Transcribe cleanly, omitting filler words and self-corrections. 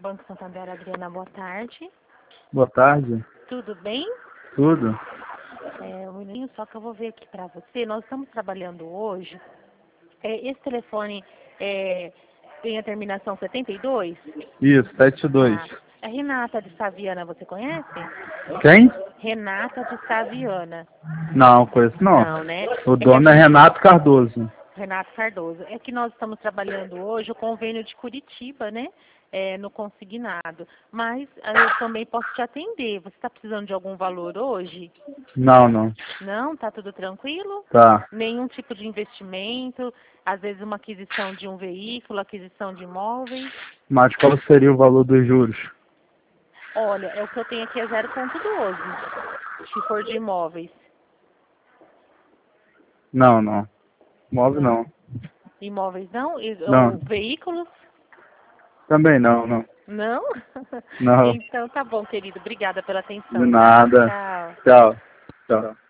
Banco Santander, Adriana, boa tarde. Boa tarde. Tudo bem? Tudo? Um minutinho só que eu vou ver aqui para você. Nós estamos trabalhando hoje. Esse telefone tem a terminação 72? Isso, 72. A Renata de Saviana, você conhece? Quem? Renata de Saviana. Não, conheço não. Não, né? O dono é Renato Cardoso. Renato Cardoso. É que nós estamos trabalhando hoje o convênio de Curitiba, né? No consignado. Mas eu também posso te atender. Você está precisando de algum valor hoje? Não, não. Não? Tá tudo tranquilo? Tá. Nenhum tipo de investimento? Às vezes uma aquisição de um veículo, aquisição de imóveis? Mas qual seria o valor dos juros? Olha, o que eu tenho aqui é 0,12, se for de imóveis. Não, não. Móvel não. Imóveis não? Não. Ou veículos? Também não, não. Não? Não. Então tá bom, querido. Obrigada pela atenção. De nada. Tchau. Tchau. Tchau.